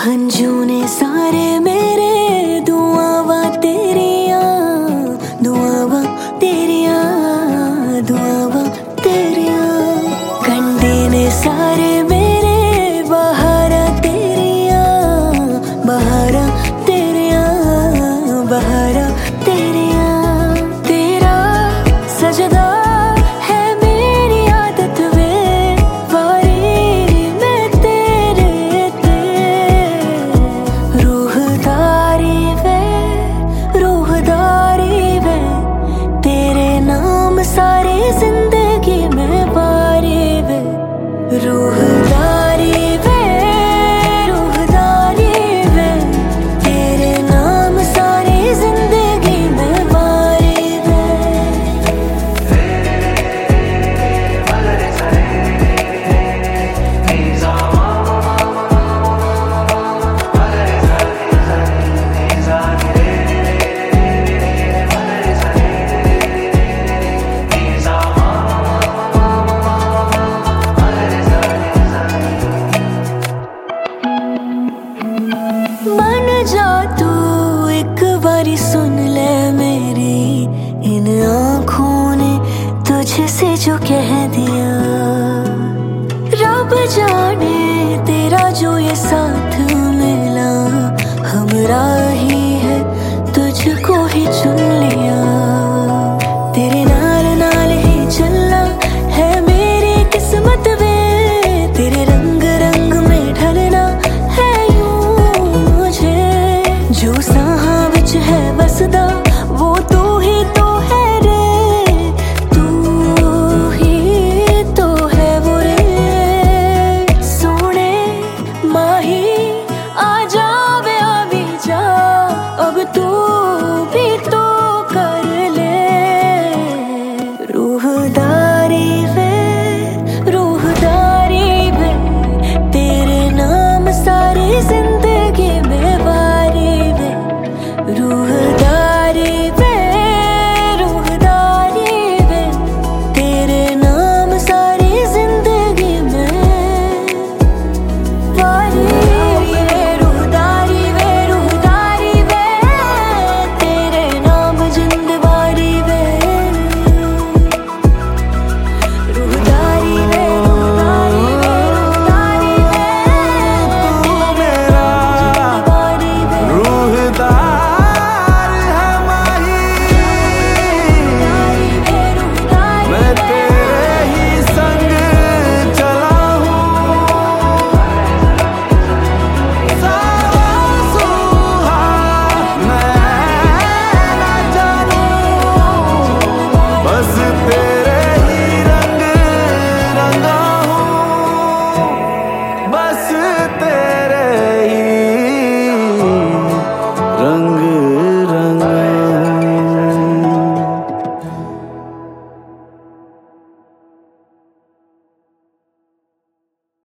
हंजू ने सारे मेरे दुआवा तेरिया, दुआवा तेरिया, दुआवा तेरिया। कंडे ने सारे मेरे बहारा तेरिया, बहारा तेरिया, बहारा तेरिया। तेरा सजदा है मेरी आदत वे, वारी मैं तेरे ते। रूहदारी वे, रूहदारी वे, तेरे नाम सारी जिंदगी में वारी वे। रूहदारी वे, रूहदारी वे, तेरे नाम सारी जिंदगी में वारी वे। बन जा तू एक बारी सुन ले मेरी इन आँखों ने तुझसे जो कह दिया। रब जाने तेरा जो ये साथ मिला, हमरा ही है तुझको ही चुन लिया।